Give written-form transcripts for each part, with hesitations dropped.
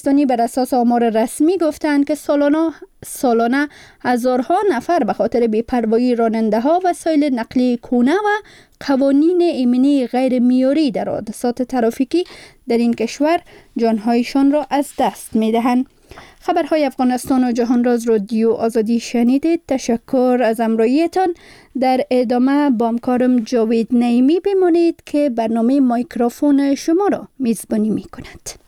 بر اساس آمار رسمی گفتند که سالانه هزارها نفر به خاطر بی‌پروایی راننده‌ها وسایل نقلیه کهنه و قوانین ایمنی غیر معیاری در حادثات ترافیکی در این کشور جانهایشان را از دست می‌دهند. خبرهای افغانستان و جهان راز رادیو آزادی شنیدید. تشکر از همراهیتان. در ادامه با همکارم جاوید نعیمی بمانید که برنامه مایکروفون شما را میزبانی می‌کند.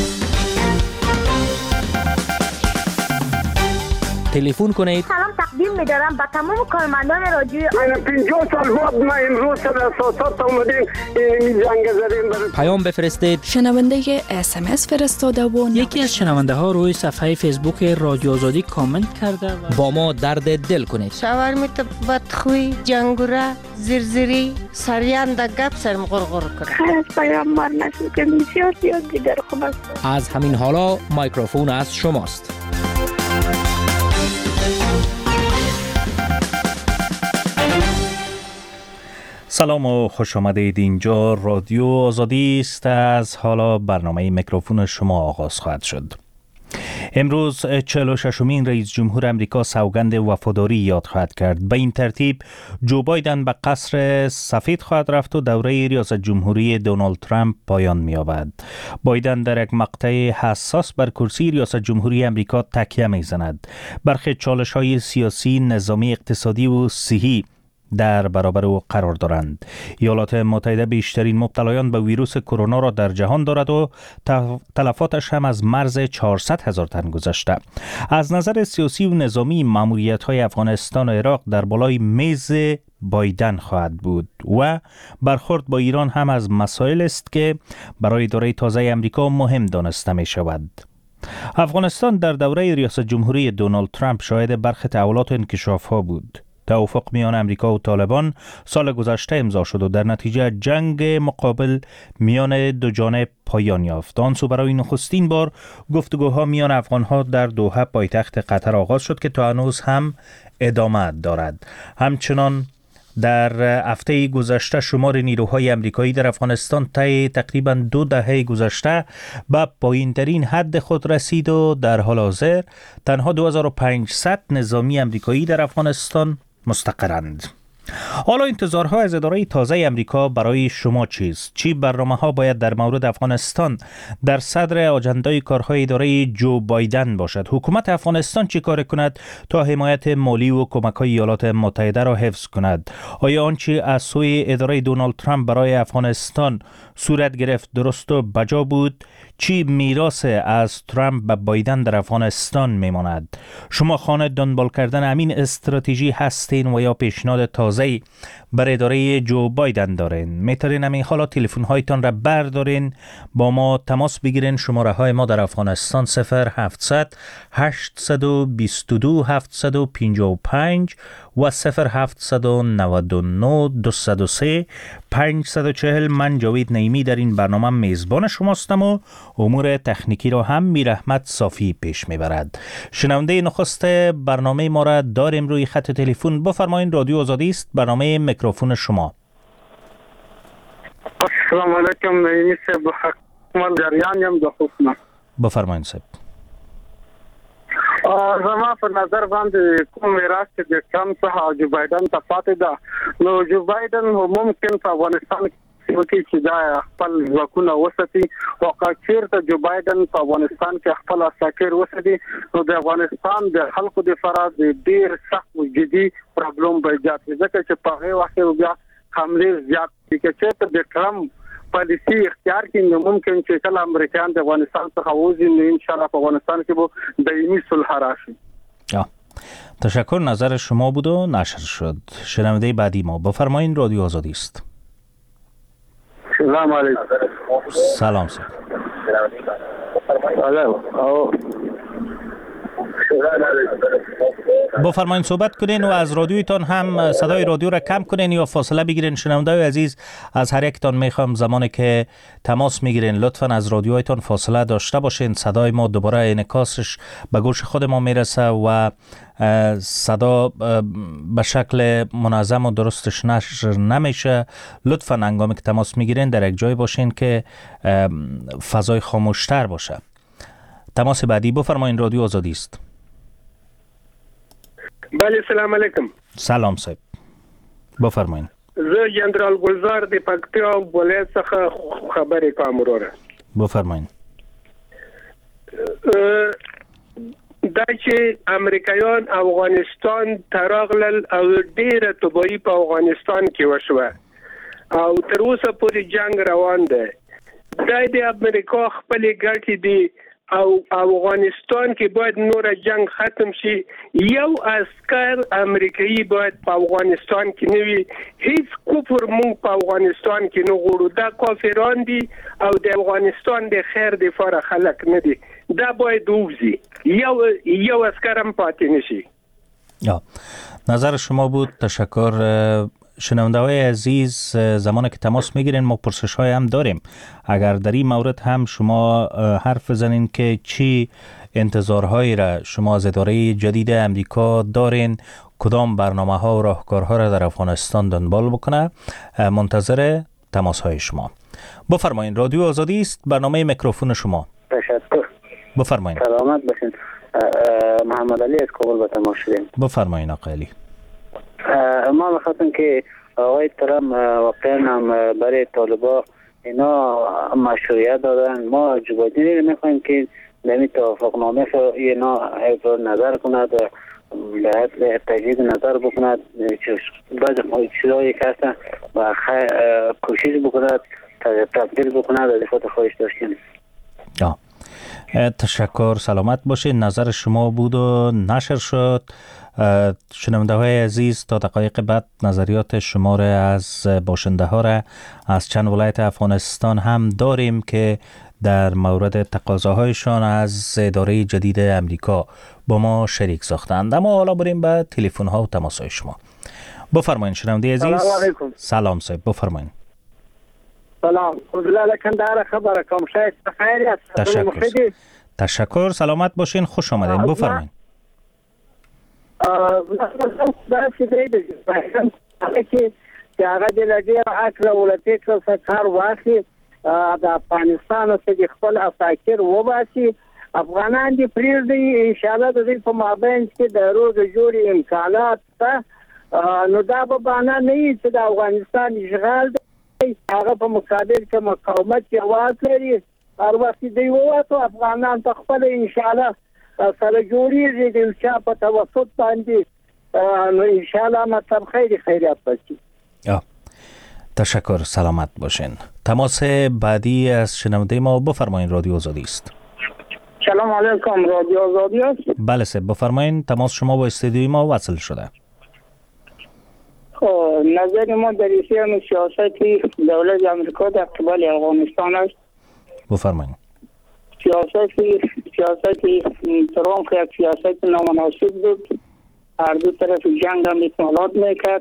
تلفن کنید. سلام تقدیم می‌دارم به تمام کارمندان رادیو. من 50 سال بعد ما امروز در اساسات اومدیم این جنگ زدیم. پیام بفرستید. شنونده SMS فرستاده و یکی از شنونده ها روی صفحه فیسبوک رادیو آزادی کامنت کرده و با ما درد دل کنید. شاورمیت بدخوی، جنگوره، زرزری، سریان در گپ سرم غرغر کرد. خیلی از پیامبر نشد که بسیار زیاد دیگر خوب است. از همین حالا مایکروفون از شماست. سلام و خوش آمدید. اینجا رادیو آزادی است. از حالا برنامه میکروفون شما آغاز خواهد شد. امروز 46مین رئیس جمهور امریکا سوگند وفاداری یاد خواهد کرد. به این ترتیب جو بایدن به قصر سفید خواهد رفت و دوره ریاست جمهوری دونالد ترامپ پایان می‌یابد. بایدن در یک مقطع حساس بر کرسی ریاست جمهوری امریکا تکیه می‌زند. برخی چالش‌های سیاسی، نظامی، اقتصادی و صحی در برابر او قرار دارند. ایالات متحده بیشترین مبتلایان به ویروس کرونا را در جهان دارد و تلفاتش هم از مرز 400,000 تن گذشته. از نظر سیاسی و نظامی ماموریت‌های افغانستان و عراق در بالای میز بایدن خواهد بود و برخورد با ایران هم از مسائل است که برای دوره تازه امریکا مهم دانسته می شود. افغانستان در دوره ریاست جمهوری دونالد ترامپ شاهد برخی تحولات و انکشاف‌ها بود. توافق میان امریکا و طالبان سال گذشته امضا شد و در نتیجه جنگ مقابل میان دو جانب پایان یافت. آن سو برای نخستین بار گفتگوها میان افغانها در دوحه پایتخت قطر آغاز شد که تا هنوز هم ادامه دارد. همچنان در هفته گذشته شمار نیروهای امریکایی در افغانستان طی تقریباً 2 دهه گذشته به پایین‌ترین حد خود رسید و در حال حاضر تنها 2500 نظامی امریکایی در افغانستان مستقرند. حالا انتظارها از اداره تازه امریکا برای شما چیست؟ چی برنامه‌ها باید در مورد افغانستان در صدر آجندای کارهای اداره جو بایدن باشد؟ حکومت افغانستان چی کار کند تا حمایت مالی و کمک‌های ایالات متحده را حفظ کند؟ آیا آنچه از سوی اداره دونالد ترامپ برای افغانستان صورت گرفت درست و بجا بود؟ چی میراث از ترامپ به بایدن در افغانستان میماند؟ شما خانه دنبال کردن همین استراتژی هستین و یا پیشنهاد تازه‌ای بر اداره جو بایدن دارین؟ میتونین همین حالا تلفن هایتان را بردارین، با ما تماس بگیرین. شماره های ما در افغانستان 0700 822 755 و 0799 203 540. من جاوید نعیمی در این برنامه میزبان شماستم و امور تکنیکی را هم میرحمت صافی پیش میبرد. شنونده نخست برنامه ما را داریم روی خط تلفن. بفرمایید، رادیو آزادی است، برنامه میکروفون شما. السلام علیکم. نعیمی صاحب من جریانیم د حکومت. بفرمایید صاحب. زما په نظر باندې کوم میراث چې د ټرمپ څخه جو بایدن ته پاتې ده، نو جو بایدن ممکن په افغانستان کې چې دا خپل ځواکونه وساتي او چیرته جو بایدن په افغانستان کې خپل اساکر وساتي، نو د افغانستان د خلکو د فرض ډیر سخت او جدي پرابلم به ایجاد شي، ځکه چې په هغه وخت کې بیا حمله زیات دي چې د ټرمپ پالیسی اختیار کړي. نو ممکن چې کله امریکایان د افغانستان څخه وځي، نو ان شاء الله په افغانستان کې به دایمي صلح راشي. تشکر. نظر شما بود و نشر شد. شنونده بعدی ما، بفرمایید، رادیو آزادی است. سلام علیکم. سلام سلام. بفرمایید صحبت کنین و از رادیویتان هم صدای رادیو را کم کنین یا فاصله بگیرین. شنونده‌های عزیز، از هر یکتان میخوام زمانی که تماس میگیرین لطفاً از رادیویتان فاصله داشته باشین. صدای ما دوباره انعکاسش به گوش خود ما میرسه و صدا به شکل منظم و درستش نشر نمیشه. لطفاً هنگامی که تماس میگیرین در یک جای باشین که فضای خاموشتر باشه. تماس بعدی بفرمایید، رادیو آزادی است. بله سلام علیکم. سلام صاحب بفرمایید. زه جنرال گلزار د پکتیا ولایت څخه خبرې کوم وروره. بفرمایید. دا چې امریکایان افغانستان تراغلل او ډیره تباہي په افغانستان کې وشوه او تر اوسه پورې جنگ روان دی. دا د امریکا خپل ګټې دي او افغانستان کې باید نور جنگ ختم شي. یو عسكر امریکایي باید په افغانستان کې نه وي. هیڅ کفر مونږ په افغانستان کې نه غواړو. دا کافران دي او د افغانستان د خیر لپاره خلک نه دي. دا باید ووزي. یو عسكر هم پاتې نشي. نظر شما بود. تشکر. شنونده‌های عزیز، زمانی که تماس میگیرین ما پرسش‌های هم داریم. اگر در این مورد هم شما حرف بزنین که چی انتظارهایی را شما از اداره جدید امریکا دارین، کدام برنامه‌ها و راهکارها را در افغانستان دنبال بکنه، منتظر تماس‌های شما. بفرمایید، رادیو آزادی است، برنامه میکروفون شما. تشکر. بفرمایید. سلامت باشین. محمد علی از کابل به تماس شدیم. بفرمایید آقای علی. ما می‌خواستم که آقای ترامپ واقعا هم برای طالبا اینا مشروعیت دادن. ما جو بایدن می‌خوایم که نمی توافقنامه اینا اظهار نظر کند و به تجدید نظر بکند. بعضی چیزایی که هستن و کوشش بکند تبدیل بکند و دفاع خواهش داشتیم. تشکر. سلامت باشید. نظر شما بود و نشر شد. شنونده های عزیز، تا دقایق بعد نظریات شما را از باشنده ها را از چند ولایت افغانستان هم داریم که در مورد تقاضاهایشان از اداره جدید امریکا با ما شریک ساختند. اما حالا بریم به تلفن ها و تماس های شما. بفرمایید شنونده عزیز. سلام علیکم. سلام صاحب بفرمایید. سلام. عبدالله کندهار خبر کوم. شایسته خیر است. تشکر. سلامت باشین. خوش آمدین. بفرمایید. داسې دی چې هغه د لږه اکل ولته څخه کار واخلي د افغانستان څخه خپل افاکر وباسي. افغانان دي پریږدي ان شاء الله د دې په مابین کې د روز جوړي امکانات ته نو دا به باندې نه چې د افغانستان اشغال دی. هغه په مقابل کې مقاومت یوازې لري. هر وخت دی وته افغانان ته خپل ان شاء الله سره جوړیږي د چا په توسط باندې نو ان شاء الله مطلب خیریت باشی. تشکر. سلامت باشین. تماس بعدی از شنونده ما بفرمایید، رادیو آزادی است. سلام علیکم. رادیو آزادی است. بله سه بفرمایید. تماس شما با استودیوی ما وصل شده. نظر ما در این سیاست دولت آمریکا در قبال افغانستان است. بفرمایید. سیاست ترامپ یک سیاست نامناسب بود. هر دو طرف جنگ هم احتمالات میکرد.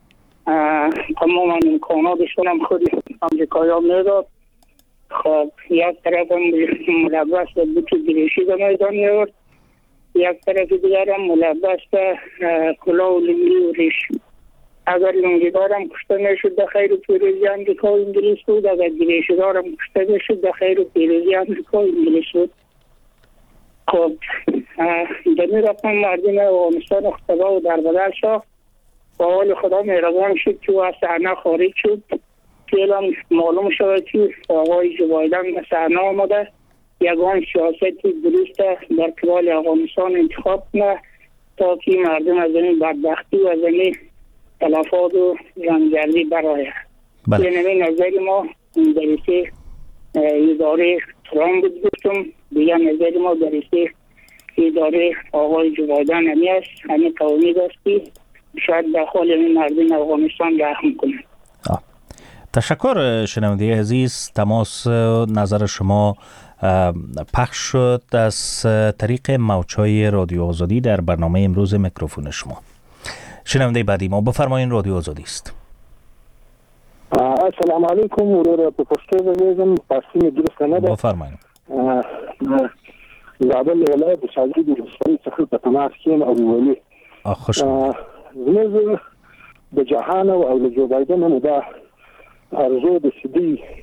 تمام امکاناتشون هم خود امریکایی ها میداد. خب یک طرف هم ملبس بود که گریشی به میدان میورد. یک طرف دیگر هم ملبس به کلاه و لنگی و ریش. اگر لنگیدار هم کشته میشد در خیر و پیروزی امریکا و انگلیس بود. اگر گریشیدار هم کشته میشد در خیر و پیروزی امریکا و انگلیس بود. خب در این رقم مردم افغانستان اختبا و در بدر شد. با حال خدا مهربان شد که او از صحنه خارج شد. فعلا معلوم شد که آقای جو بایدن به صحنه آمده. یگان سیاست درست در قبال افغانستان انتخاب کنه تا که مردم از این بدبختی و از این تلفات و رنجردی برآید. یعنی نظر ما در اداره ترامپ بود گفتم. دیگر نظر ما در اداره آقای جو بایدن همی است. همه توانید است که شاید در حال این مردم افغانستان رحم کنند. تشکر شنونده عزیز. تماس نظر شما پخش شد از طریق موج‌های رادیو آزادی در برنامه امروز میکروفون شما. شنونده بعدی ما بفرمایید، رادیو آزادی است. السلام علیکم. ورور په پښتو زموږ پښتون درست نه ده. بفرمایید. زابل ولایت د شاګرد د رسمي څخه په تماس کې او ولي خوش زموږ د جهان او د جو بایدن نه ده ارزو د سدي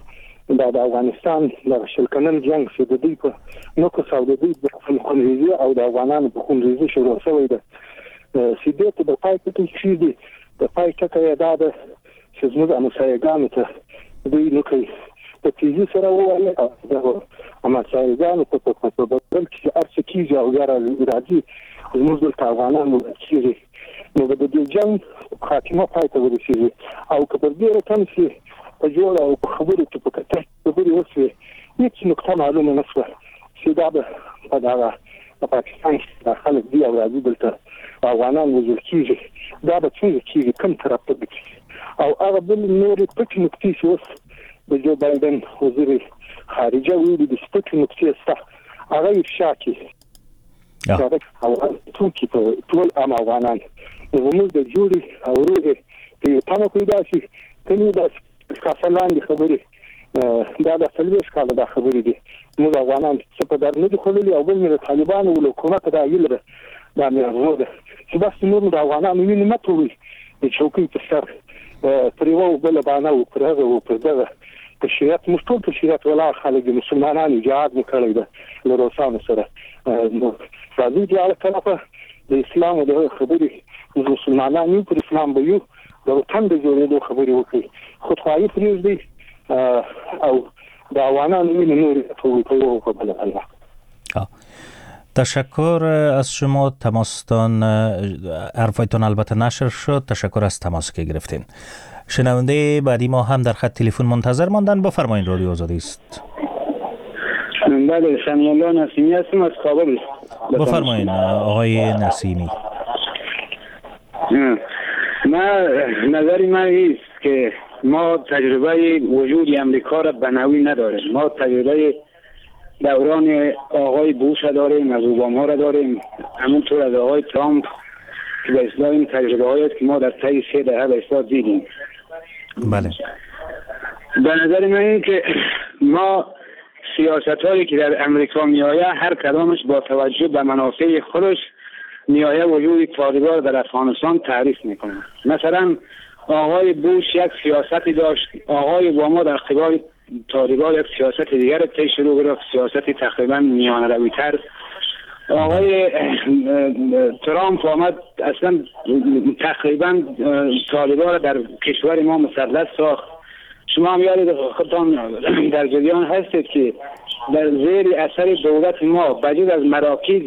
د افغانستان د شلکنن جنگ چې د دې په نو کو سعودي د خونریزي او د افغانانو په خونریزي شروع شوی ده سیده ته د پای کې چې دي د پای ټکه دا ده چې زموږ امسایګانو ته دوی نو کوي په تیزی سره وایي او د امسایګانو په بدل کې ارڅ کیږي او ګره راځي زموږ د افغانانو کیږي نو د دې جنگ خاتمه پای ته ورسیږي او که پر دې رقم چې په جوړ او په خبرو کې په کته خبرې وشي هیڅ نقطه معلومه نه شوه چې دا به په دغه په پاکستان کې د خلک دی او راځي دلته افغانان وژل کېږي دا به څنګه کېږي کوم طرف ته به او هغه بل نورې پټې نقطې چې اوس د جو بایدن وزیر خارجه ویلي د سپټې نقطې شته هغه افشا کړي او ټوکې په ټول عام افغانان زموږ د جوړې او روغې په یو تمه پیدا شي کني دا کافلان دي خبرې دا د سلويش کاله دا خبرې دي موږ افغانان څه په در نه دي خللي او بل مې طالبان او حکومت دا ویل دا مې غوډه چې بس نور د افغانانو ویني متوي چې څوکۍ په سر پریوو بل باندې او پرغه او پرغه په شریعت مشتول په شریعت ولا خلک مسلمانانو جهاد وکړي ده له روسانو سره نو راځي چې علي طرفه د اسلام او د خبرې مسلمانانو پر اسلام به یو د وطن د جوړېدو خبرې وکړي خودخواهی پرېږدي او د افغانانو وینې نورې تویې په بله الله. تشکر از شما. تماستان حرفایتون البته نشر شد. تشکر از تماسی که گرفتین. شنونده بعدی ما هم در خط تلفن منتظر ماندن. بفرمایید رادیو آزادی است. بله سمی الله نسیمی هستم از کابل. بفرمایید آقای نسیمی. نظری من ایست که ما تجربه وجود امریکا را به نوعی نداریم. ما تجربه دوران آقای بوش را داریم، از اوباما را داریم، همونطور از آقای ترامپ که به اصلاح این تجربه هاییست که ما در طی 3 دهه به اصلاح دیدیم. بله. به نظر من این که ما سیاست هایی که در امریکا میآید هر کدامش با توجه به منافع خودش میآید وجود طالبان در افغانستان تعریف میکنه. مثلا آقای بوش یک سیاستی داشت، آقای اوباما در قبال طالبان یک سیاست دیگر طی شروع گرفت، سیاستی تقریبا میانه روی‌تر. آقای ترامپ آمد اصلا تقریبا طالبان را در کشور ما مسلط ساخت. شما هم یادید خودتان در جریان هستید که در زیر اثر دولت ما بجز از مراکز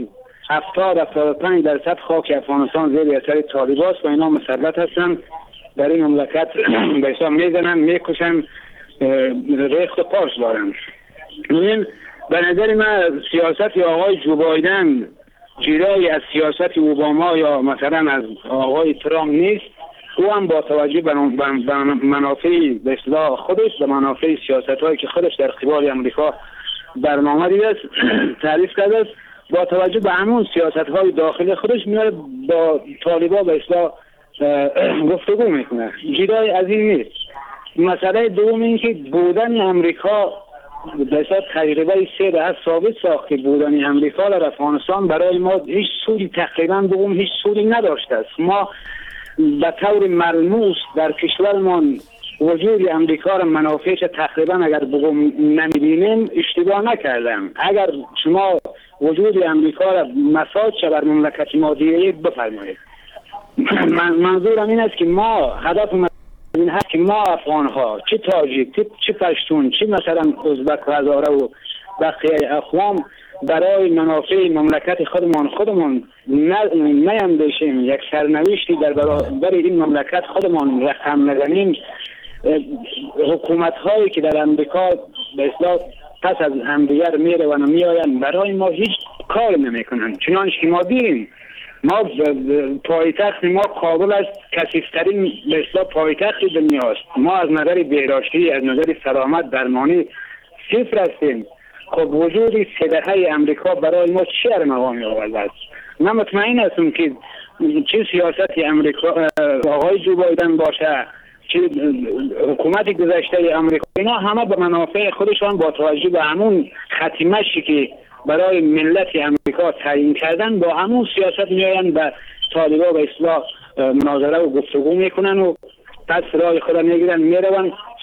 70-75% خاک افغانستان زیر اثر طالبان است و اینا مسلط هستن، در این مملکت به حساب میزنن، میکشن، ریخت و پاش دارن. این به نظر من سیاست آقای جو بایدن جدایی از سیاست اوباما یا مثلا از آقای ترامپ نیست. او هم با توجه به منافع به اصلاح خودش و منافع سیاست هایی که خودش در قبال امریکا برنامه دیده است تعریف کرده است، با توجه به همون سیاست های داخلی خودش میاره با طالبان به اصلاح گفتگو میکنه. جدای از این نیست. مسئله دوم این که بودن امریکا به اصلاح تجربه 3 دهه ثابت ساخت که بودن امریکا در افغانستان برای ما هیچ سودی تقریبا بگم هیچ سودی نداشته است. ما به طور ملموس در کشورمان وجود امریکا را منافعش تقریبا اگر بگم نمیبینیم اشتباه نکردم. اگر شما وجود امریکا را مساج بر مملکت ما دیدید بفرمایید. منظورم این است که ما هدف این هست که ما افغان ها چه تاجیک چه پشتون چه مثلا ازبک و هزاره و بقیه اقوام برای منافع مملکت خودمان نیندیشیم، یک سرنوشتی در برابر این مملکت خودمان رقم نزنیم. حکومت هایی که در امریکا به اصلاح پس از همدیگر میره و میآیند برای ما هیچ کار نمیکنن. چنانچه که ما دیدیم ما پایتخت ما کابل است، کثیف‌ترین به اصلاح پایتخت دنیاست. ما از نظر بهداشتی از نظر سلامت درمانی صفر هستیم. خب وجود 3 دهه امریکا برای ما چه ارمغانی آورده است؟ من مطمئن هستم که چه سیاست امریکا آقای جو بایدن باشه چه حکومت گذشته امریکا، اینا همه به منافع خودشان با توجه به همون ختیمشی که برای ملت امریکا تعیین کردن با همون سیاست میآیند به طالبان به اصلاح مناظره و گفتگو میکنن و پس رای خود میگیرن میرون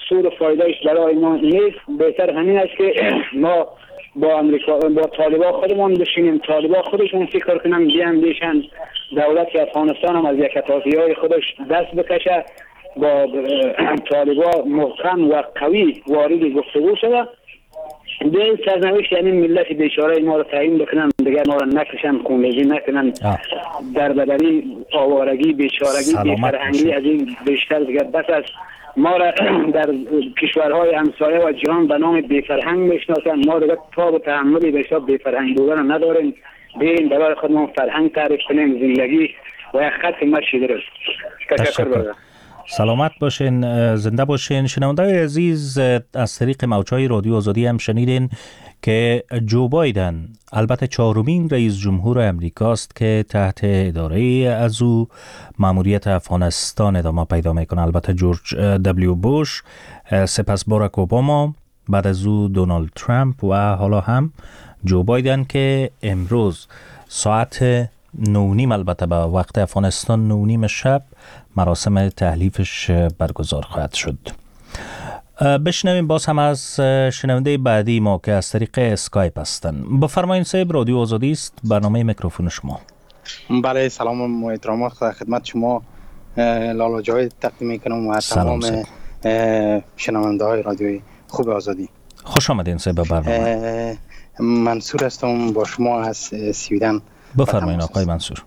سود و فایدهش برای ما نیست. بهتر همین است که ما با امریکا با طالبان خودمون بشینیم، طالبان خودشون فکر کنن بیاندیشن، دولت افغانستان هم از یک اتفاقیای خودش دست بکشه، با طالبان محکم و قوی وارد گفتگو شده، به سرنوشت یعنی ملت بیچاره ما رو تعیین بکنن، دیگر ما رو نکشن، خونریزی نکنن، در بدنی آوارگی، بیچارگی، بی‌فرهنگی از این بیشتر دیگر بس است. ما را در کشورهای همسایه و جهان به نام بی‌فرهنگ میشناسن. ما دیگر تاب و تحملی به حساب بی‌فرهنگ بودن نداریم. بیاین برای خودمون فرهنگ تعریف کنیم، زندگی و یک خط مشی درست. تشکر. سلامت باشین، زنده باشین. شنونده‌های عزیز، از طریق موج‌های رادیو آزادی هم شنیدین که جو بایدن البته چهارمین رئیس جمهور امریکاست که تحت اداره از او مأموریت افغانستان ادامه پیدا میکنه. البته جورج دبلیو بوش، سپس باراک اوباما، بعد از او دونالد ترامپ و حالا هم جو بایدن که امروز ساعت 9:30 البته به وقت افغانستان 9:30 شب مراسم تحلیفش برگزار خواهد شد. بشنویم باز هم از شنونده بعدی ما که از طریق اسکایپ هستن. بفرمایید صاحب، رادیو آزادی است، برنامه میکروفون شما. بله، سلام و احترامات خدمت شما لالا جاوید تقدیم میکنم و تمام شنونده های رادیوی خوب آزادی. خوش آمدین صاحب به برنامه. منصور هستم با شما از سویدن. بفرمایید آقای منصور.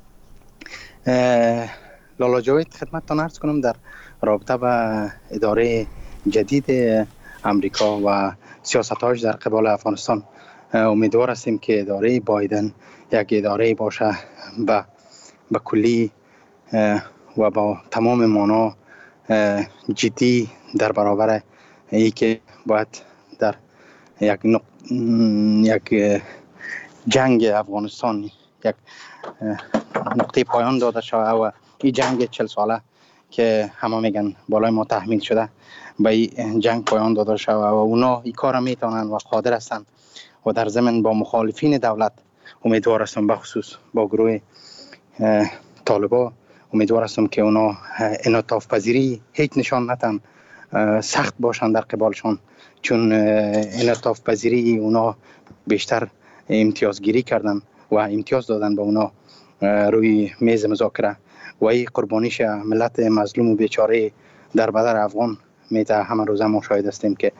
لالا جاوید خدمتتان عرض کنم در رابطه با اداره جدید امریکا و سیاست‌هاش در قبال افغانستان امیدوار هستیم که اداره بایدن یک اداره باشه به کلی و با تمام معنا جدی در برابر ای که باید در یک جنگ افغانستان یک نقطه پایان داده شده و این جنگ 40 ساله که همه میگن بالای ما تحمیل شده به این جنگ پایان داده شده و اونا این کار میتونن و قادر هستن و در ضمن با مخالفین دولت امیدوار هستم، به خصوص با گروه طالبان امیدوار هستم که اونا انعطاف پذیری هیچ نشان ندن، سخت باشن در قبالشون، چون انعطاف پذیری اونا بیشتر امتیازگیری کردن و امتیاز دادن به اونا روی میز مذاکره و این قربانیش ملت مظلوم و بیچاره در بدر افغان میته. همه روزه ما شاهد هستیم که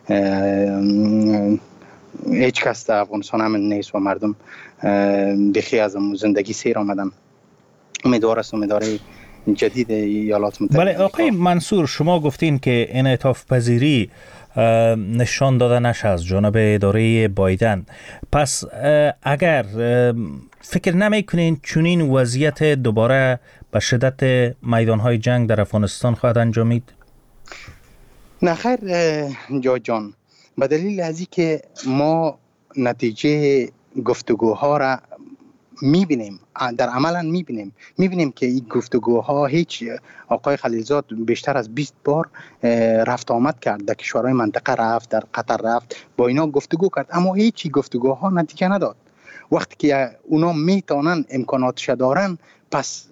هیچ کس در افغانستان امن نیست و مردم بخی از زندگی سیر آمدن. امیدوار هستم اداره جدید ایالات متحده. بله آقای منصور، شما گفتین که انعطاف پذیری نشان داده نشه از جانب اداره بایدن، پس اگر فکر نمی کنین چنین وضعیت دوباره به شدت میدانهای جنگ در افغانستان خواهد انجامید؟ نه خیر جان، به دلیل از این که ما نتیجه گفتگوها را میبینیم، در عملا میبینیم که این گفتگوها هیچ، آقای خلیلزاد بیشتر از 20 بار رفت آمد کرد، در کشورهای منطقه رفت، در قطر رفت، با اینا گفتگو کرد، اما هیچی گفتگوها نتیجه نداد. وقتی که اونا میتونن امکاناتش دارن، پس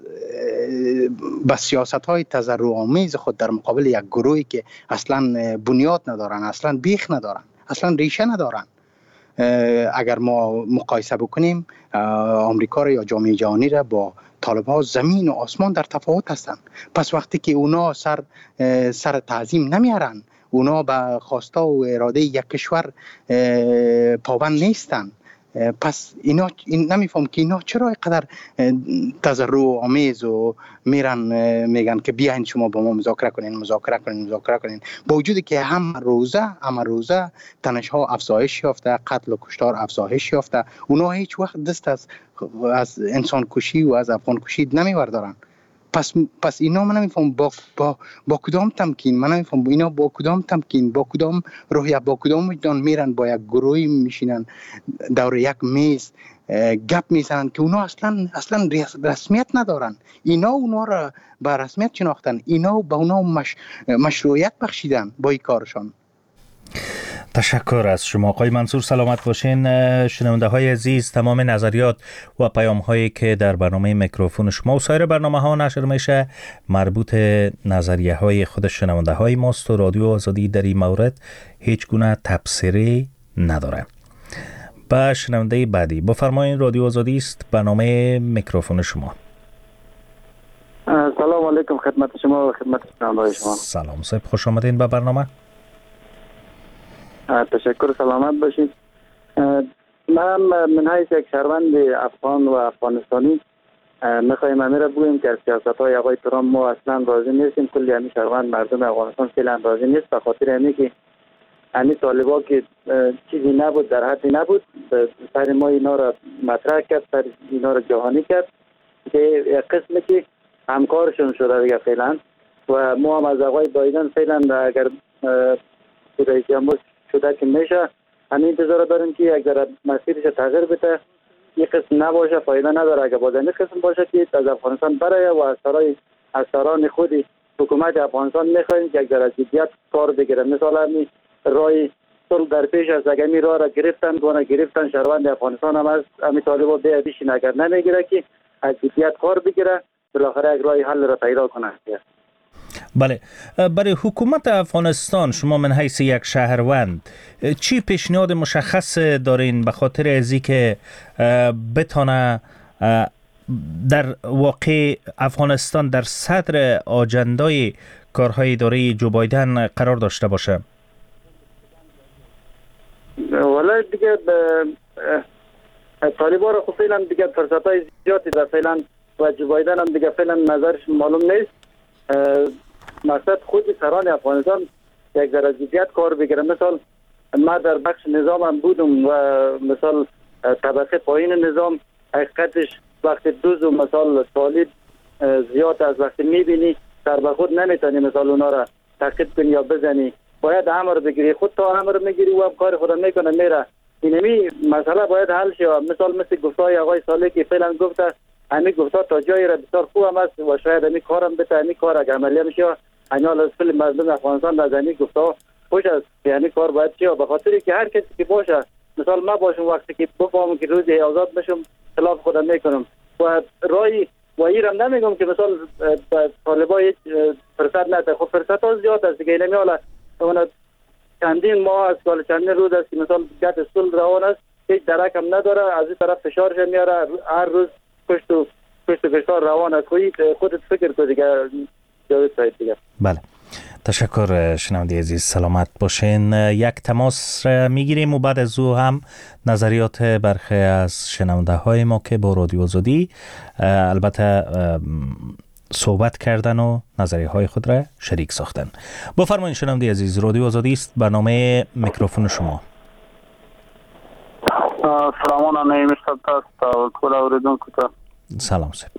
با سیاست های تضررآمیز خود در مقابل یک گروهی که اصلا بنیاد ندارن، اصلا بیخ ندارن، اصلا ریشه ندارن. اگر ما مقایسه بکنیم آمریکا را یا جامعه جهانی را با طالبان، زمین و آسمان در تفاوت هستند. پس وقتی که اونا سر تعظیم نمیارن، اونا به خواسته و اراده یک کشور پابند نیستن، پس اینا نمیفهم که اینا چرا اینقدر تضررآمیز و میگن که بیاین شما با ما مذاکره کنین، با وجودی که هم روزه تنش‌ها افزایش یافته، قتل و کشتار افزایش یافته، اونا هیچ وقت دست از انسان کشی و از افغان کشی نمیوردارن. پس اینا من نمیفهم با کدام تمکین، من نمیفهم اینا با کدام تمکین، با کدام روحیه، با کدام وجدان میرن با یک گروهی میشینن دور یک میز گپ میزنن که اونا اصلا رسمیت ندارن. اونا را به رسمیت شناختن، اینا به اونا مشروعیت بخشیدن با این کارشان. تشکر از شما آقای منصور، سلامت باشین. شنونده های عزیز، تمام نظریات و پیام هایی که در برنامه میکروفون شما و سایر برنامه ها نشر میشه مربوط نظریه های خود شنونده های ماست و رادیو آزادی در این مورد هیچ گونه تبصره نداره. با شنونده بعدی بفرمایید، رادیو آزادی است، برنامه میکروفون شما. سلام علیکم خدمت شما و خدمت شنونده شما. سلام صاحب، خوش آمدین به برنامه. تشکر، سلامت باشید. من حیث یک شهروند افغان و افغانستانی میخوایم امیر بگویم که از سیاست های آقای ترامپ ما اصلا راضی نیستیم. کلی همین شهروند مردم افغانستان فعلا راضی نیست، به خاطر اینه که همین طالبا که چیزی نبود، در حدی نبود، سر ما اینا را مطرح کرد، سر اینا را جهانی کرد که یک قسمی که همکارشون شده دیگه فعلا. و ما هم از آقای بایدن فعلا اگر رئیس جمهور شده که میشه همین انتظار داریم که اگر مسیرش تغییر بده، یک قسم نباشه فایده نداره. اگر باز این قسم باشه که از افغانستان برای و از سران خود حکومت افغانستان میخوایم که اگر از جدیت کار بگیره. مثلا همین رای صلح در پیش است، اگر می راه را گرفتن شهروند افغانستان هم از همین طالبا بیش نگر نمیگیره که از جدیت کار بگیره، بالاخره یک راه حل را پیدا کنه. بله، برای حکومت افغانستان شما من حیث یک شهروند چی پیشنهاد مشخص دارین به خاطر ازی که بتانه در واقع افغانستان در صدر آجندای کارهای اداره جو بایدن قرار داشته باشه؟ ولی دیگه طالبان را خب فعلا دیگه فرصت های زیادی در فعلا و جو بایدن هم دیگه فعلا نظرش معلوم نیست. مقصد خود سران افغانستان یک در جدیت کار بگیره. مثال ما در بخش نظام هم بودم و مثال طبقه پایین نظام حقیقتش وقتی دوز و مثال طالب زیاد از وقتی میبینی سر به خود نمیتونی مثال اونا را تعقیب کنی یا بزنی، باید امر بگیری، خود تا امر میگیری و هم کار خود میکنه میره. اینمی مسئله باید حل شه. مثل گفتای آقای صالح که فعلا گفته همین گفتا تا جایی را بسیار خوب هم است و شاید همین کارم بته، همین کار اگر عملی میشه انال از فیلم مردم افغانستان از همین گفتا خوش است که همین کار باید شه. به خاطری که هر کسی که باشه مثال ما باشم وقتی که بفهمم که روزی آزاد بشم خلاف خودم میکنم و رای و ایرم نمیگم که مثال طالبا فرصت نده. خب فرصت ها زیاد است دیگه. اینمی حالا چندین ماه از سال چندین روز است که مثال گت صلح روان است، هیچ درک هم نداره، از این طرف فشارش میاره، هر روز پشت و فشار روان است. خودت فکر کن دیگه. جاوید سعید دیگه. بله، تشکر شنونده عزیز، سلامت باشین. یک تماس میگیریم و بعد از او هم نظریات برخی از شنونده های ما که با رادیو آزادی البته صحبت کردن و نظریه های خود را شریک ساختن. بفرمایید شنونده عزیز، رادیو آزادی است، برنامه میکروفون شما. سلامونه نمیشت است و کل اوریدونکو ته سلام صاحب.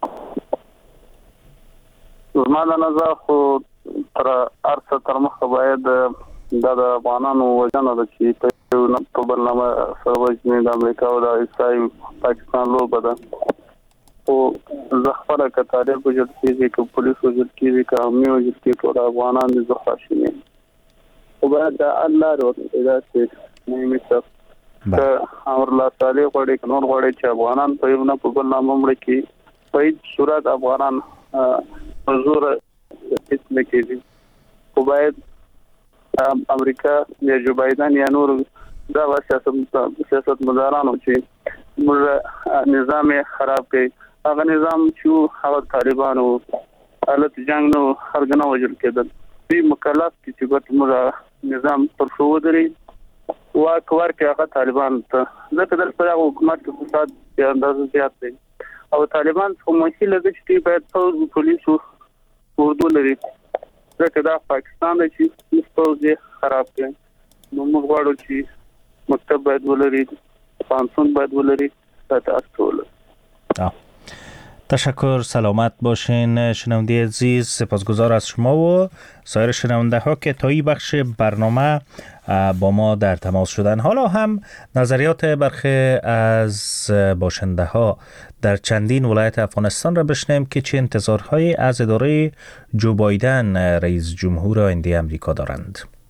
زما د نظر خو تر ارڅه تر مخه باید د افغانانو وجنه ده چې په برنامه سره وجنې د امریکا او د اسرائیل پاکستان لوبه ده. خو زه خپله که تاریخ وجود کېږي، که پولیس وجود کېږي، که امني وجود کېږي، ټول افغانان دي، زه خواشي نه یم. خو باید د حل لارې ورته پیدا شي. نعیمي صاحب که امرالله صالح غواړي که نور غواړي چې افغانان په یو نه په بل نامه مړه کړي، په هېڅ صورت افغانان په زوره هېڅ نه کېږي. خو باید امریکا یا جو بایدن یا نور دغه سیاستمدارانو چې موږ نظام یې خراب کړي، هغه نظام چې هغه طالبانو حالت جنگ نو خلک نه وژل کېدل، دوی مکلف دي چې ګوت موږ نظام پر شو ودرې واک ورکړي هغه طالبانو ته. ځکه دلته په هغه حکومت کې فساد بې اندازه زیات دی او طالبان څخه مسئله ده چې دوی باید پوځ، پولیسو، اردو لري. ځکه دا پاکستان دی چې پوځ یې خراب کړي. نو موږ غواړو چې مکتب باید ولري، پانسون باید ولري، تاسو ولري. تشکر، سلامت باشین شنونده عزیز. سپاسگزار از شما و سایر شنونده ها که تا این بخش برنامه با ما در تماس شدن. حالا هم نظریات برخی از باشنده ها در چندین ولایت افغانستان را بشنیم که چه انتظارهایی از اداره جو بایدن رئیس جمهور آینده امریکا دارند.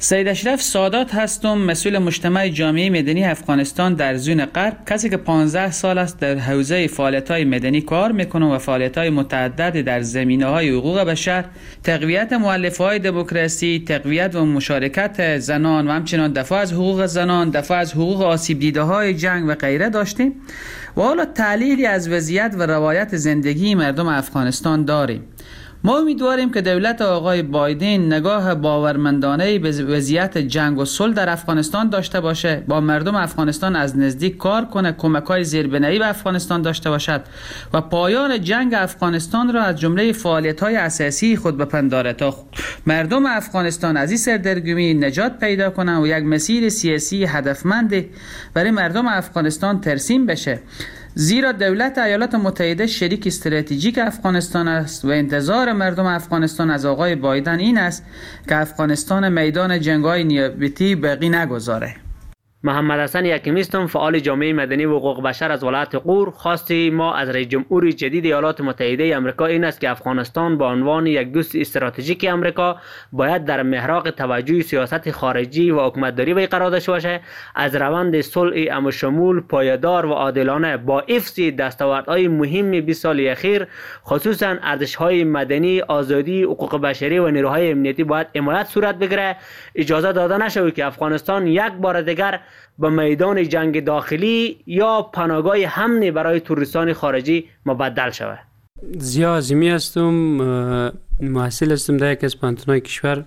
سید اشرف سادات هستم، مسئول مجتمع جامعه مدنی افغانستان در زون غرب، کسی که 15 سال است در حوزه فعالیت‌های مدنی کار میکنم و فعالیت‌های متعدد در زمینه‌های حقوق بشر، تقویت مؤلفه‌های دموکراسی، تقویت و مشارکت زنان و همچنین دفاع از حقوق زنان، دفاع از حقوق آسیب دیده‌های جنگ و غیره داشتیم و حالا تحلیلی از وضعیت و روایت زندگی مردم افغانستان داریم. ما امیدواریم که دولت آقای بایدن نگاه باورمندانه به وضعیت جنگ و صلح در افغانستان داشته باشه، با مردم افغانستان از نزدیک کار کنه، کمک‌های زیربنایی به افغانستان داشته باشد و پایان جنگ افغانستان را از جمله فعالیت‌های اساسی خود بپنداره تا مردم افغانستان از این سردرگمی نجات پیدا کنند و یک مسیر سیاسی هدفمند برای مردم افغانستان ترسیم بشه. زیرا دولت ایالات متحده شریک استراتژیک افغانستان است و انتظار مردم افغانستان از آقای بایدن این است که افغانستان میدان جنگ‌های نیابتی باقی نگذاره. محمد حسن یکمی هستم، فعال جامعه مدنی و حقوق بشر از ولایت غور. خواستی ما از رئیس جمهور جدید ایالات متحده آمریکا این است که افغانستان به عنوان یک دوست استراتژیک آمریکا باید در محراق توجه سیاست خارجی و حکومتداری وی قرار داشته باشد، از روند صلح عموشمول پایدار و عادلانه با حفظ دستاوردهای مهم 20 سال اخیر، خصوصا ارزش‌های مدنی، آزادی، حقوق بشری و نیروهای امنیتی باید حمایت صورت بگیرد. اجازه داده نشود که افغانستان یک بار دیگر به میدان جنگ داخلی یا پناهگاه امنی برای توریستان خارجی مبدل شود. زیا عظیمی هستم، محصل هستم در یک از پانتونای کشور.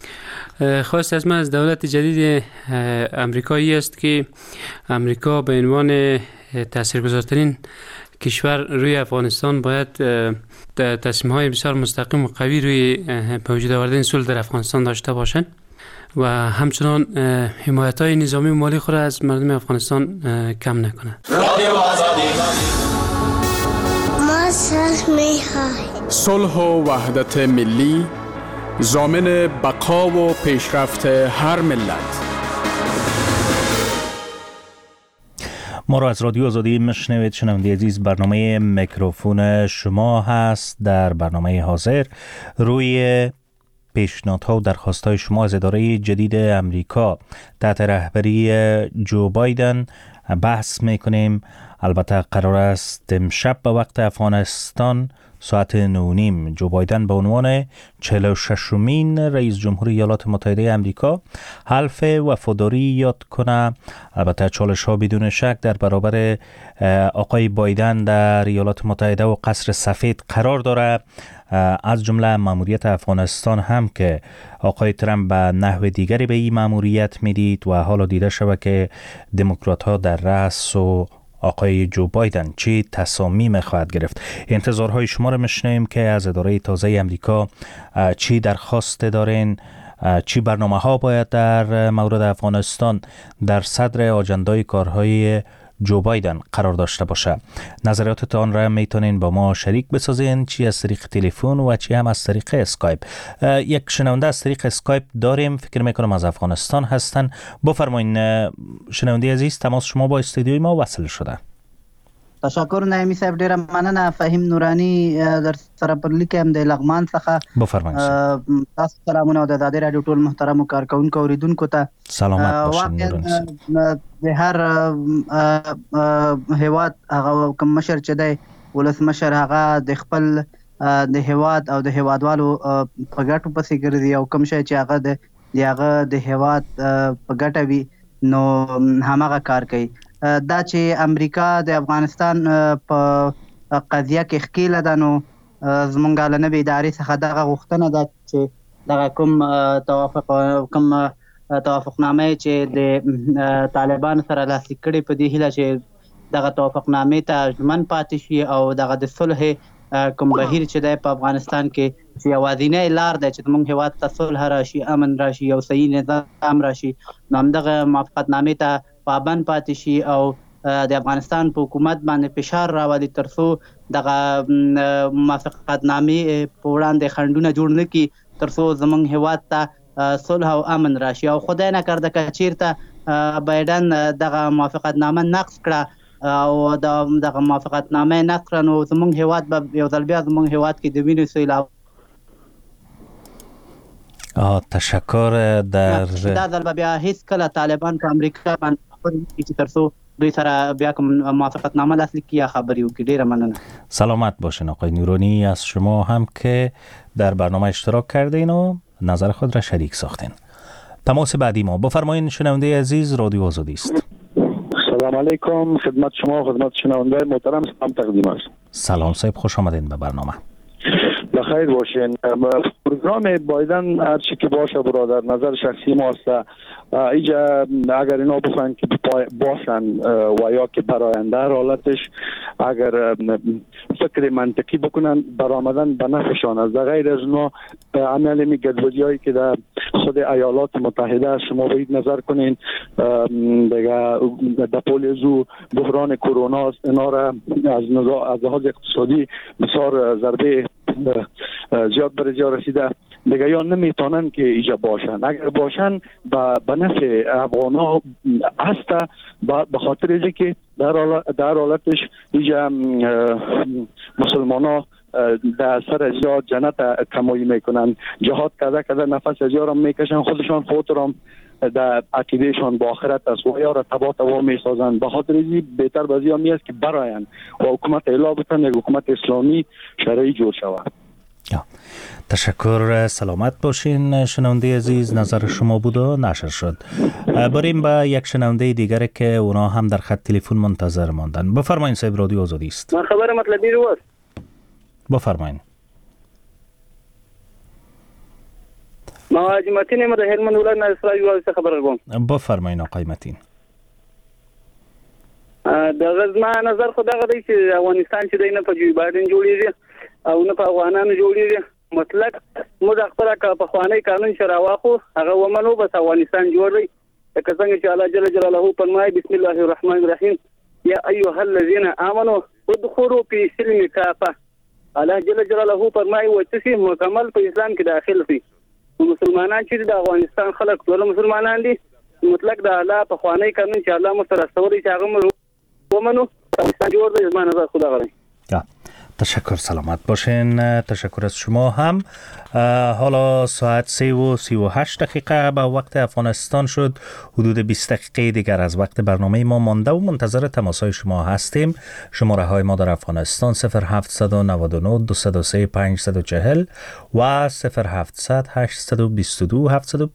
خواست از من از دولت جدید امریکایی است که امریکا به عنوان تاثیرگذارترین کشور روی افغانستان باید تصمیم‌های بسیار مستقیم و قوی روی به وجود آوردن صلح در افغانستان داشته باشند و همچنان حمایت‌های نظامی و مالی خود از مردم افغانستان کم نکنه. ما صلح و وحدت ملی ضامن بقا و پیشرفت هر ملت. ما را از رادیو آزادی میشنوید. شنونده عزیز، برنامه میکروفون شما هست. در برنامه حاضر روی پیشنهادها و درخواست‌های شما از اداره جدید امریکا تحت رهبری جو بایدن بحث میکنیم. البته قرار است امشب به وقت افغانستان ساعت 9:30 جو بایدن به عنوان 46مین رئیس جمهور ایالات متحده امریکا حلف وفاداری یاد کنه. البته چالش ها بدون شک در برابر آقای بایدن در ایالات متحده و قصر سفید قرار داره، از جمله ماموریت افغانستان هم که آقای ترامپ به نحو دیگری به این ماموریت میدید و حالا دیده شده که دموکرات ها در رأس و آقای جو بایدن چی تصامیم خواهد گرفت. انتظارهای شما را میشنویم که از اداره تازه امریکا چی درخواست دارین، چی برنامه ها باید در مورد افغانستان در صدر آجندای کارهای جو بایدن قرار داشته باشه. نظریاتتان را میتونین با ما شریک بسازین، چی از طریق تلفن و چی هم از طریق اسکایپ. یک شنونده از طریق اسکایپ داریم، فکر میکنم از افغانستان هستن. بفرمایین شنونده عزیز، تماس شما با استودیوی ما وصل شده. تشکر نایمی صاحب، ډیره مننه. فهیم نورانی در سره پر لیکم د لغمان څخه. بفرمایئ. تاسو سلامونه د ازادي رادیو ټول محترم کارکونکو اوریدونکو ته سلامت باشین. د هر هیواد هغه کوم مشر چې دی ولسمشر هغه د خپل د هیواد او د هیوادوالو په ګټو پسې ګرځي او کوم شی چې هغه د هیواد په ګټه وي نو هماغه کار کوي. دا چې امریکا د افغانستان په قضیه کې ښکیله ده نو زمونږ له نوې ادارې څخه دغه غوښتنه ده چې دغه کوم توافقنامه چې د طالبانو سره لاسلیک کړي په دې هیله چې دغه توافقنامې ته ژمن پاتې شي او دغه د صلح کوم بهیر چې دی په افغانستان کې چې یوازینی لار دی چې زموږ هیواد ته صلح راشي، امن راشي او صحیح نظام راشي، نو همدغه موافقتنامې ته پابند پاتې شي او د افغانستان په حکومت باندې فشار راولي تر څو دغه موافقتنامې په وړاندې خنډونه جوړ نه کړي، تر څو زموږ هیواد ته صلح او امن راشي. او خدای نکرده که چیرته بایدن دغه موافقتنامه نقض کړه او دغه موافقتنامه نقض کړه نو زموږ هیواد به یو ځل بیا زموږ هیواد کې د وینې سیلاب. تشکر. در دا ځل به بیا هیڅ کله طالبان په امریکا باندې خبرې چې ترڅو دوی سره بیا کوم موافقتنامه لاسلیک کړي یا خبرې وکړي. ډیره مننه. سلامت باشین آقای نورانی، از شما هم که در برنامه اشتراک کردین و نظر خود را شریک ساختین. تماس بعدی ما بفرمایید. شنونده عزیز، رادیو آزادی است. سلام علیکم، خدمت شما، خدمت شنونده محترم سلام تقدیم است. سلام صاحب، خوش آمدین به برنامه. بخیر باشین. پروگرام بایدن هر چی که باشه برادر، نظر شخصی ما است. اینجا اگر اینا بخواین که باشن و یا که برای آینده حالتش اگر فکر منطقی بکنن برآمدن به نفعشان است. در غیر از اونا عمل می گدودیایی که در خود ایالات متحده شما باید نظر کنین دیگه در پولیزو بحران کرونا اینا را از لحاظ اقتصادی بسیار ضربه زیاد بر زیاد رسیده. دیگه یا نمیتونن که اینجا باشن. اگر باشن به نفع افغانا هست، به خاطر اینکه که در حالتش اینجا مسلمان ها در سر زیاد جنت کمایی میکنن، جهاد کده نفس زیاد هم میکشن، خودشان خودرام در عقیدهشان با آخرت است و یا را تبا میسازن. به خاطر این بهتر بازی همی است که براین و حکومت اعلام بتن یک حکومت اسلامی شرعی جور شود. تشکر. سلامت باشین. شنونده عزیز، نظر شما بود و نشر شد. بریم به یک شنونده دیگر که اونا هم در خط تلفن منتظر ماندن. بفرمایید صاحب، رادیو آزادی است. من خبر مطلبی رو است. بفرمایید. ما حاجی متین ما د هلمند ولایت نه اسرائیل واسه خبر کوم. بفرمایید آقای متین. د غزما نظر خو دغه دی چې افغانستان چې دینه په جو بایدن جوړیږي او نه په افغانانو جوړیږي. مطلق موږ خپل په خوانی قانون شراواخو هغه ومنو، بس افغانستان جوړ دی. لکه څنګه چې الله جل جلاله فرمایي بسم الله الرحمن الرحیم یا ایها الذين امنوا ادخلوا في السلم كافه. الله جل جلاله فرمایي وتسي مکمل په اسلام کې داخل شي. مسلمانان چې د افغانستان خلک ټول مسلمانان دي. مطلق د الله په خوانی قانون چې الله مستر استوري چې هغه ومنو افغانستان جوړ دی. زما نظر خدا غواړي. تشکر. سلامت باشین. تشکر از شما هم. حالا ساعت 3:38 به وقت افغانستان شد. حدود 20 دقیقه دیگر از وقت برنامه ما مانده و منتظر تماسهای شما هستیم. شماره های ما در افغانستان 0799 203 540 و 0700 822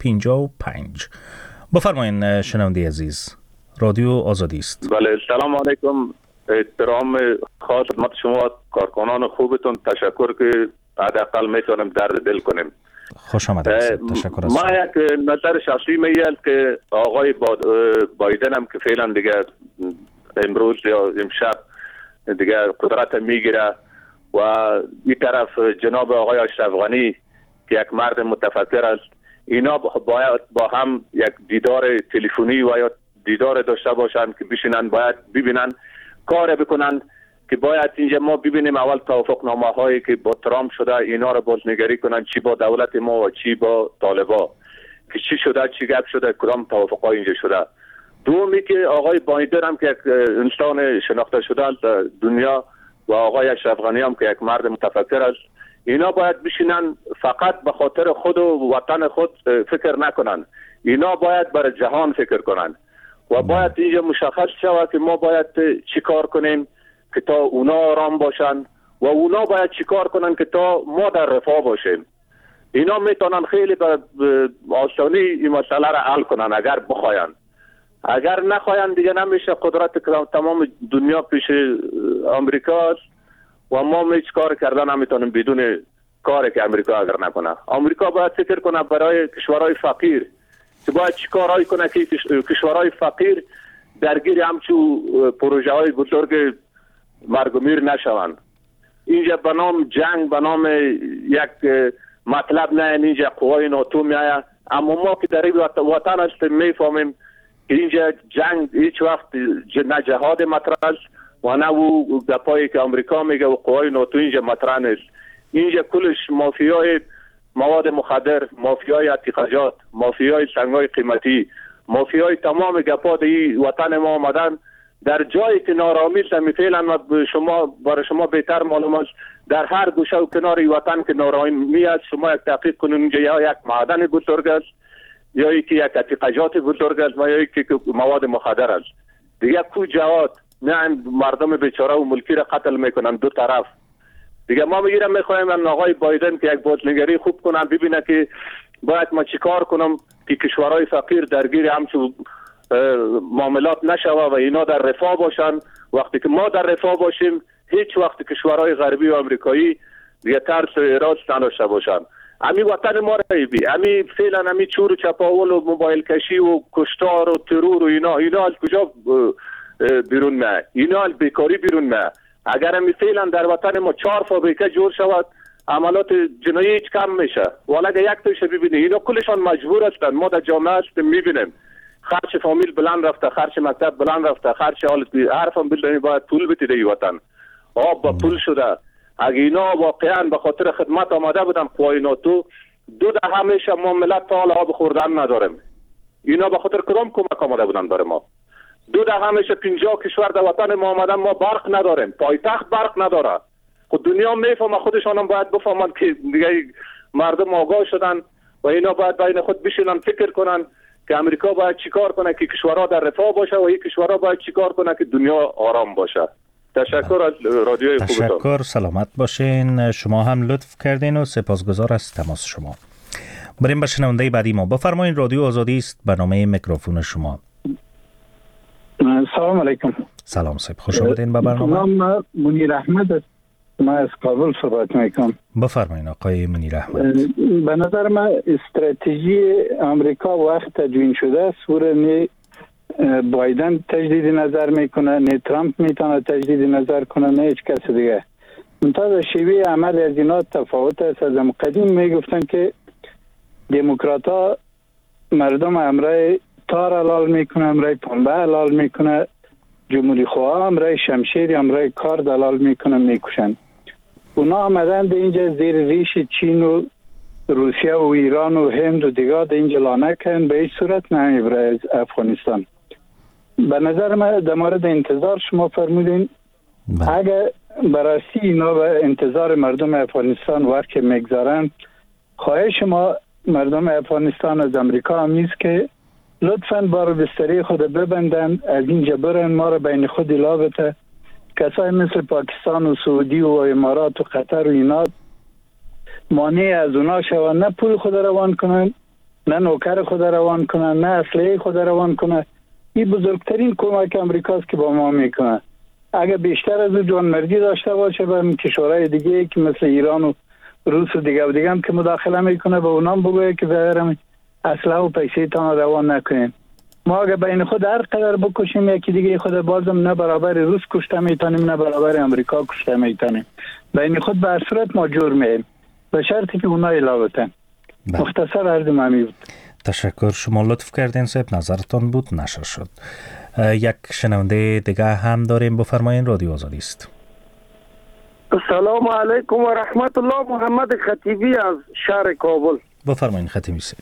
755. بفرمایید شنونده عزیز، رادیو آزادی است. بله، سلام علیکم. احترام خاص خدمت شما کارکنان خوبتون. تشکر که حداقل میتونیم درد دل کنیم. خوش آمدید. تشکر از ما یک نظر شخصی میگم که آقای بایدن هم که فعلا دیگه امروز یا امشب دیگه قدرت میگیره و این طرف جناب آقای اشرف غنی که یک مرد متفکر است، اینا باید با هم یک دیدار تلفنی و یا دیدار داشته باشند که بشینن، باید ببینن کار بکنن که باید اینجا ما ببینیم اول توافقنامه هایی که با ترامپ شده اینا رو بازنگری کنن، چی با دولت ما و چی با طالبا، که چی شده، چی گپ شده، کدام توافق های اینجا شده. دومی که آقای بایدن هم که یک انسان شناخته شده در دنیا و آقای اشرف غنی هم که یک مرد متفکر است، اینا باید بشینن فقط به خاطر خود و وطن خود فکر نکنن. اینا باید برای جهان فکر کنن و باید اینجا مشخص شود که ما باید چی کار کنیم که تا اونا آرام باشن و اونا باید چی کار کنن که تا ما در رفاه باشیم. اینا میتونن خیلی به آسانی این مسئله را حل کنن اگر بخواین. اگر نخواین دیگه نمیشه. قدرت تمام دنیا پیش امریکا است و ما هیچ کار کردن نمیتونیم بدون کاری که امریکا اگر نکنه. امریکا باید فکر کنه برای کشورهای فقیر که باید چی کارهایی کنه که کشورهای فقیر درگیر همچون پروژه های بزرگ مرگ و میر نشوند. اینجا به نام جنگ، به نام یک مطلب نه اینجا قوای ناتو میآید، اما ما که در این وطن هستیم میفهمیم که اینجا جنگ هیچ وقت نه جهاد مطرح است و نه او گپایی که امریکا میگه و قوای ناتو اینجا مطرح نیست. اینجا کلش مافیای مواد مخدر، مافیای اتخاذات، مافیای سنگای قیمتی، مافیای تمام گپا در این وطن ما آمدن در جایی که نارامی است فعلا برای شما بهتر معلوم است در هر گوشه و کنار وطن که نارامی است شما یک تحقیق کنید اونجا یا یک معدن بزرگ است یا یکی یک اتقاجات بزرگ است و یا یکی مواد مخدر است. دیگه کو جواد نه مردم بیچاره و ملکی را قتل میکنن دو طرف. دیگه ما میخوایم ان آقای بایدن که یک بازنگری خوب کنن ببینه که باید ما چیکار کنم که کشورهای فقیر درگیر همچون معاملات نشوه و اینا در رفاه باشن. وقتی که ما در رفاه باشیم هیچ وقت کشورهای غربی و امریکایی دیگه ترس و اعراض نداشته باشن. امی وطن ما را امی فعلا امی چور و چپاول و موبایل کشی و کشتار و ترور و اینا از کجا بیرون میاد؟ اینا از بیکاری بیرون میاد. اگر امی فعلا در وطن ما 4 فابریکه جور شود عملات جنایی هیچ کم میشه. ولی اگر یک توشه ببینید اینا کلشان مجبور هستند. ما در جامعه هستیم میبینیم خرچ فامیل بلند رفته، خرچ مکتب بلند رفته، خرچ حالت هر فامیل باید پول بده ای وطن. آب با پول شده. اگه اینا واقعا به خاطر خدمت آمده بودن قوای ناتو 2 دهه میشه ما ملت تا حال آب خوردن نداریم. اینا به خاطر کدام کمک آمده بودن برای ما؟ 2 دهه میشه 50 کشور در وطن ما آمدن ما برق نداریم، پایتخت برق نداره. خود دنیا میفهمه خودشان هم باید بفهمن که دیگه مردم آگاه شدن و اینا باید بین خود بشینن فکر کنن که امریکا باید چیکار کنه که کشورها در رفاه باشه و این کشورها باید چیکار کنه که دنیا آرام باشه. تشکر از رادیوی خوبتان. تشکر، سلامت باشین. شما هم لطف کردین و سپاسگزار از تماس شما. بریم به شنونده بعدی ما. بفرمایید، رادیو آزادی است، برنامه میکروفون شما. سلام علیکم. سلام صاحب، خوش آمدین به برنامه. نام منیر احمد است. ما از کابل صحبت میکنم. بفرمایید آقای منیر احمد. به نظر من استراتژی آمریکا وقت تدوین شده است. نه بایدن تجدید نظر میکنه، نه ترامپ میتونه تجدید نظر کنه، نه هیچ کس دیگه. منتها شیوه عمل از اینا تفاوت است. از قدیم میگفتن که دموکرات ها مردم امرای تار حلال میکنه، امرای پنبه حلال میکنه، جمهوری خواه امرای شمشیر امرای کار دلال میکنه میکشن. اونا آمدن در اینجا زیر ریش چین و روسیه و ایران و هند و دیگه در اینجا لانه کن به هیچ صورت نمیبره از افغانستان. به نظر من در مورد انتظار شما فرمودین اگر براستی اینا به انتظار مردم افغانستان وقت میگذارن، خواهش ما مردم افغانستان از امریکا همیست که لطفاً بار بستری خود ببندن، از اینجا برن، ما را بین خود لابته. کسای مثل پاکستان و سعودی و امارات و قطر و اینا مانع از اونا شوند، نه پول خود روان کنن، نه نوکر خود روان کنن، نه اسلحه خود روان کنن. این بزرگترین کمک امریکاست که با ما میکنه. اگه بیشتر از جوانمردی داشته باشه به کشورهای دیگه که مثل ایران و روس و دیگه هم که مداخله میکنه به اونام بگویه که ظاهرا اسلحه و پیسه تان روان نکنیم. ما اگه بین خود هر قدر بکشیم یکی دیگه خود بازم نه برابر روس کشته میتونیم نه برابر امریکا کشته میتونیم. بین خود به هر صورت ما جور مییم به شرطی که اونا علاوتن. مختصر عرضم همین بود. تشکر، شما لطف کردین صاحب، نظرتان بود نشر شد. یک شنونده دیگه هم داریم، بفرمایین، رادیو آزادی است. السلام علیکم و رحمت الله. محمد خطیبی از شهر کابل. بفرمایین خطیبی صاحب.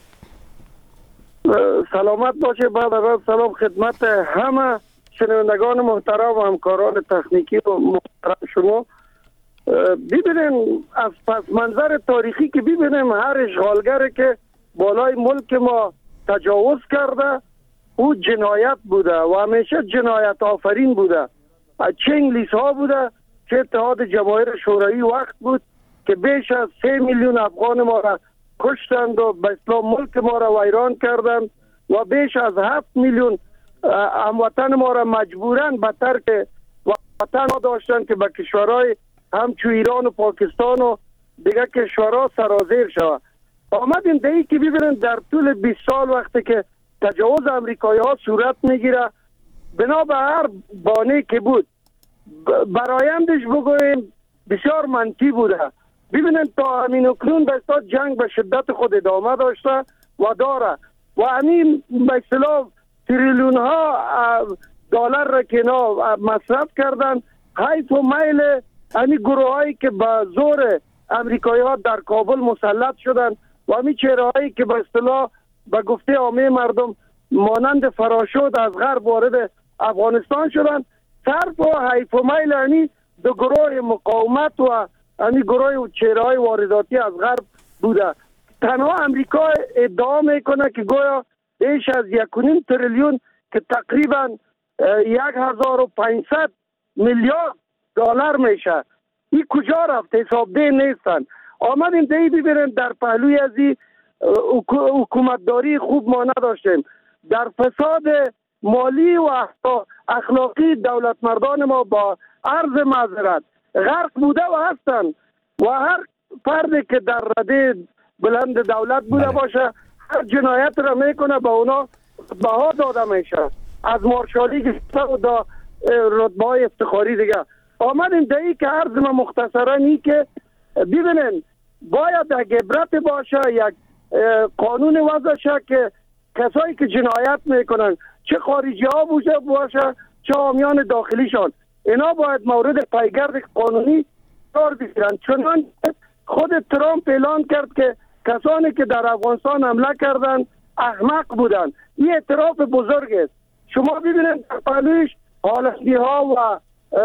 سلامت باشه. بعد از سلام خدمت همه شنوندگان محترم و همکاران تکنیکی و محترم شما. ببینیم از پس منظر تاریخی که ببینیم هر اشغالگری که بالای ملک ما تجاوز کرده او جنایت بوده و همیشه جنایت آفرین بوده. چه انگلیس ها بوده چه اتحاد جماهیر شوروی وقت بود که بیش از 3 میلیون افغان ما را کشتند و به اسلام ملک ما را ویران کردند و بیش از 7 میلیون هموطن ما را مجبورن به ترک وطن داشتند که به کشورهای همچون ایران و پاکستان و دیگه کشورها سرازیر شود. آمدیم دیگه که ببینن در طول 20 سال وقتی که تجاوز امریکایی ها صورت میگیره بنا به هر بانه که بود برایندش بگوییم بسیار منفی بوده. ببینن تا همین اکنون بسیار جنگ به شدت خود ادامه داشته و داره و همین به اصطلاح تریلیون ها دلار را که مصرف کردن. حیف و میل همین گروه هایی که به زور امریکایی ها در کابل مسلط شدن و همین چهره هایی که به اصطلاح به گفته عامه مردم مانند فراشود از غرب وارد افغانستان شدن، صرف و حیف و میل یعنی دو گروه مقاومت و یعنی گروه چهره‌های وارداتی از غرب بوده. تنها امریکا ادعا میکنه که گویا بیش از 1.5 تریلیون که تقریبا 1500 میلیارد دلار میشه، این کجا رفت؟ حسابده نیستن. آمدیم دیگه ببینیم در پهلوی از این حکومتداری خوب ما نداشتیم، در فساد مالی و اخلاقی دولت مردان ما با عرض معذرت غرق بوده و هستن و هر فردی که در رده بلند دولت بوده باشه هر جنایت را میکنه به اونا بها داده میشه، از مارشالی گرفته و دا رتبه های افتخاری دیگه. آمدیم دهی که عرض ما مختصرا این که ببینن باید یک عبرت باشه، یک قانون وضع شه که کسایی که جنایت میکنن چه خارجی ها باشه چه حامیان داخلیشان، اینا باید مورد پیگرد قانونی قرار بگیرن. چنان خود ترامپ اعلان کرد که کسانی که در افغانستان حمله کردن احمق بودن. این اعتراف بزرگ است. شما ببینید در پهلویش هالندی ها و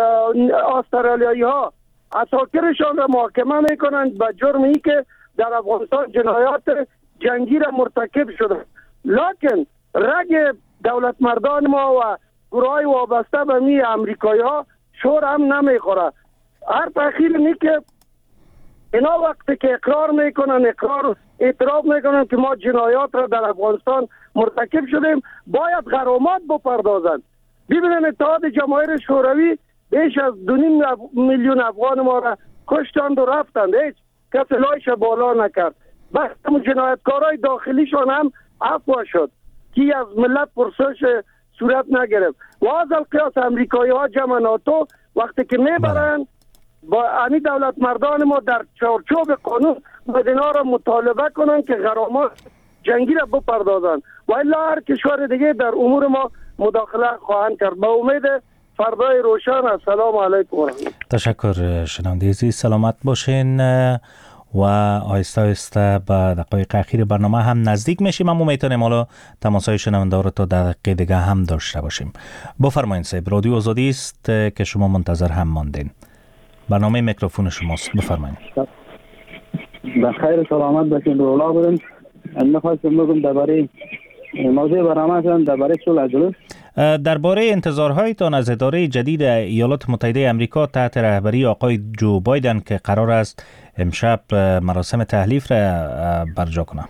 استرالیایی ها اساکرشان را محاکمه میکنند به جرم ای که در افغانستان جنایات جنگی را مرتکب شدن، لکن رگ دولت مردان ما و گروه های وابسته به می امریکایی ها شور هم نمیخوره. هر تأخیر نی که اینا وقتی که اقرار میکنن اعتراف میکنن که ما جنایات را در افغانستان مرتکب شدیم، باید غرامات بپردازند. ببینن اتحاد جماهیر شوروی بیش از 2.5 میلیون افغان ما را کشتند و رفتند، هیچ کسی لایش بالا نکرد. بس جنایتکارای داخلیشان هم عفو شد که از ملت پرسش صورت نگرفت. و از القیاس امریکایی ها جمع ناتو وقتی که میبرند با امی دولت مردان ما در چارچوب قانون باید اینا را مطالبه کنن که غرامات جنگی را بپردازن و الا هر کشور دیگه در امور ما مداخله خواهند کرد. با امید فردای روشن. السلام علیکم و رحمت. تشکر شنونده عزیز، سلامت باشین و آهسته آهسته به دقایق اخیر برنامه هم نزدیک میشیم، اما میتونیم حالا تماسهای شنونده رو تا دقیقه دیگه هم داشته باشیم. بفرمایید صاحب، رادیو آزادی است که شما منتظر هم ماندین. برنامه میکروفون شماست، بفرمایید. بخیر سلامت باشین. رولا بریم. می‌خواستم بگم درباره موضوع برنامه‌تان درباره صلح جلوس، درباره انتظارهایتان از اداره جدید ایالات متحده آمریکا تحت رهبری آقای جو بایدن که قرار است امشب مراسم تحلیف را برجا کنه.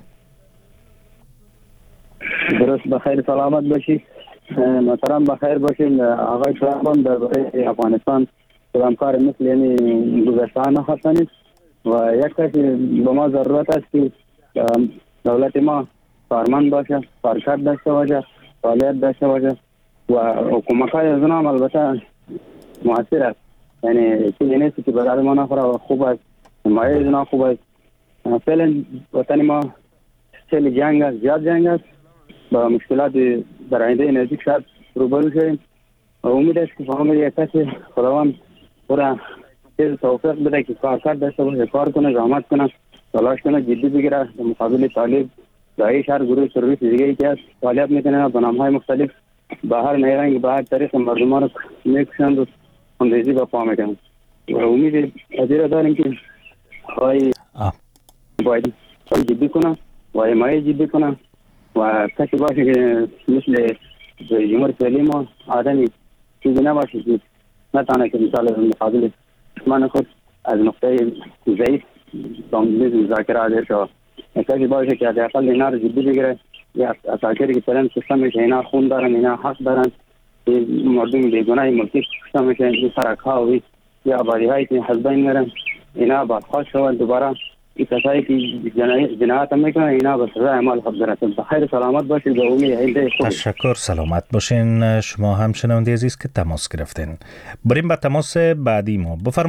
درست. بخیر سلامت باشید محترم. بخیر باشین. آقای ترامپ درباره افغانستان کار مثل یعنی گذشته نخواستنید و یک کسی به ما ضرورت است که دولت ما کارمند باشه، کارکرد داشته باشه، فعالیت داشته باشه و حکومت‌های از اونها البته مؤثر است. یعنی چیزی نیست که بدل ما نخوره و خوب است، مایه از اونها خوب است. فعلا وطن ما خیلی جنگ است، زیاد جنگ است، با مشکلات در آینده نزدیک شاید روبرو شویم و امید است که فهمه یک کسی خداوند پورا چیز توفیق بده که کارکرد داشته باشه، کار کنه، زحمت کنه، تلاش کنه، جدی بگیره در مقابل طالب داعش هر گروه تروریست دیگه ای که هست فعالیت میکنه به نام‌های مختلف به هر نیرنگ به هر طریق مردمان رو میکشند و خونریزی به پا میکنند و امید از این داریم که آقای باید جدی کنه و حمایت جدی کنه و کسی باشه که مثل جمهوری فعلی ما آدمی چیزی نباشه که نتانه که مثال مقابل دشمن خود از نقطه ضعیف دامنیز مذاکره حاضر شد. کسی باشه که حداقل اینا رو جدی بگیره، یا اساکری که فعلا سیستمش اینا خون دارن، اینا حق دارن که مردم بیگناه ملکی سیستمش این سرک‌ها و یا آبادی‌هایی که حزبین میرن اینا باید خواست شود دوباره این کسایی که جنایت میکنن اینا به سزا اعمال خود برسن. بخیر سلامت باشید و امید عید خوب. تشکر، سلامت باشین. شما هم شنونده عزیز که تماس گرفتین. بریم به تماس بعدی ما.